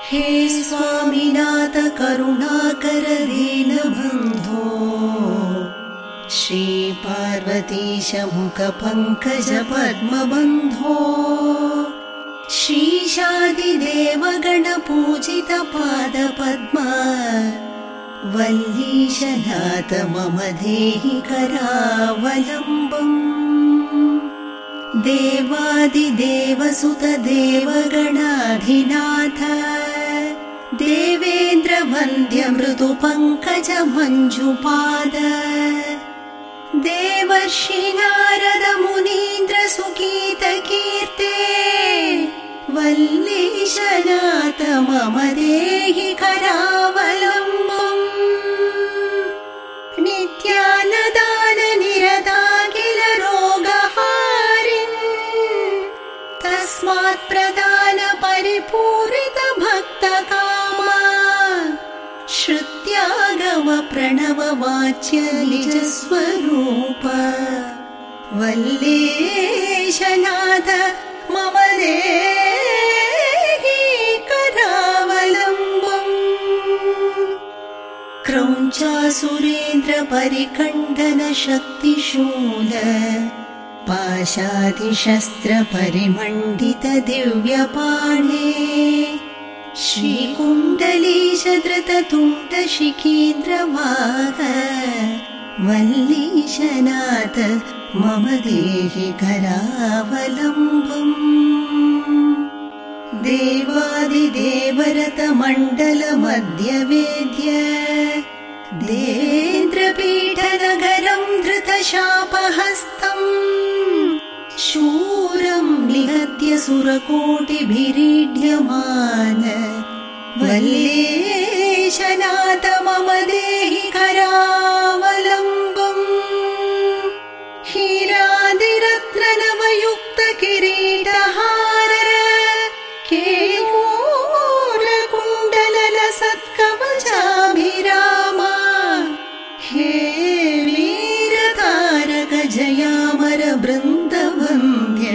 हे स्वामिनाथ करुणाकर दीनबन्धो श्रीपार्वतीश मुख पंकज पद्मबन्धो श्रीशादिदेव गणपूजित पादपद्म वल्लीशनाथ मम देहि करावलम्बम् देवादिदेवसुत देवगणाधिनाथ देवेन्द्र वन्द्य मृदु पंकज मंजुपाद देवर्षि नारद मुनीन्द्र सुकीत कीर्ते वल्लीशनाथ मम देहि करावलम्बम् नित्यानदान निरताखिल रोगहारिन् तस्मात् प्रदान परिपूरित भक्तकामा श्रुत्यागम प्रणव वाच्य निज स्वरूप वल्लीशनाथ मम देहि करावलम्बम् क्रौञ्चासुरेन्द्र परिकण्डन शक्तिशूल पाशादिशस्त्र परिमण्डित दिव्यपाणे श्रीकुण्डलीश धृततुण्ड शिखीन्द्रवाह वल्लीशनाथ मम देहि करावलम्बम् देवादिदेवरत मण्डल मध्यवेद्य देवेन्द्रपीठनगरम् धृतशापहस्तम् शूरं निहत्य सुरकोटिभिरीड्यमान वल्लीशनाथ मम देहि करावलम्बम् हीरादिरत्ननवयुक्त किरीटहार केयूरकुण्डलसत्कवचाभिरामा हे वीरतारक जयामर बृन्दवन्द्य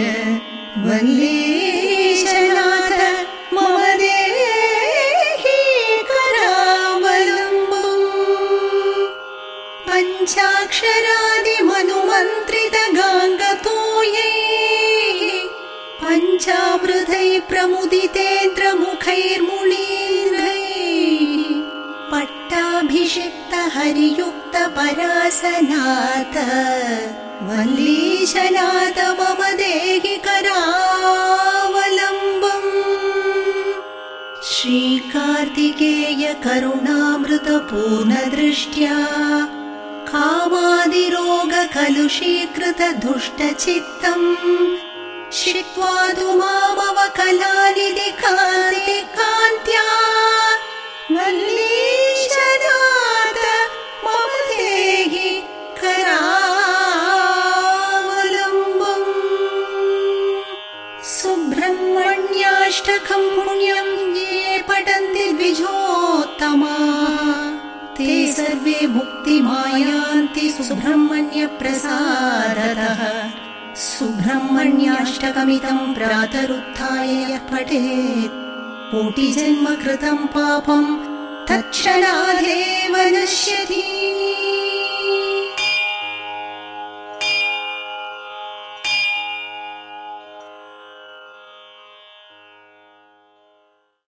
वल्लीशनाथ मम देहि करावलम्बम् पञ्चाक्षरादिमनुमन्त्रित गाङ्गतोयैः पञ्चामृतैः प्रमुदितेन्द्र मुखैर्मुनीन्द्रैः पट्टाभिषिक्त हरियुक्त परासनाथ वल्लीशनाथ मम देहि करावलम्बम् श्रीकार्तिकेय करुणामृत पूर्णदृष्ट्या कामादिरोग कलुषीकृत दुष्टचित्तम् शित्वा तु मामवकलानिधि कान्त्या वल्लीशनाथ मम देहि करावलम्बम् सुब्रह्मण्याष्टकं पुण्यं ये पठन्ति द्विजोत्तमाः ते सर्वे मुक्तिमायान्ति सुब्रह्मण्य प्रसादतः सुब्रह्मण्याष्टकमिदं प्रातरुत्थाय यः पठेत् कोटिजन्म कृतं पापं तत्क्षणादेव नश्यति।